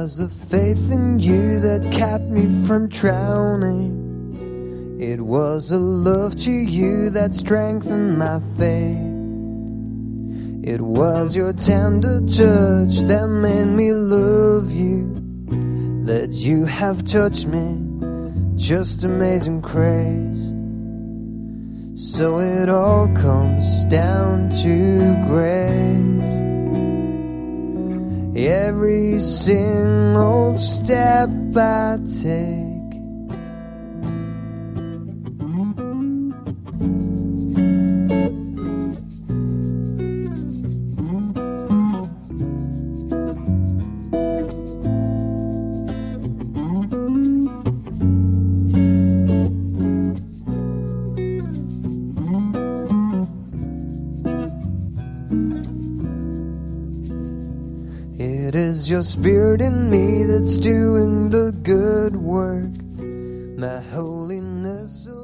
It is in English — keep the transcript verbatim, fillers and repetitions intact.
was the faith in you that kept me from drowning. It was a love to you that strengthened my faith. It was your tender touch that made me love you. That you have touched me, just amazing grace. So it all comes down to grace. Every single step I take, it is your spirit in me that's doing the good work. My holiness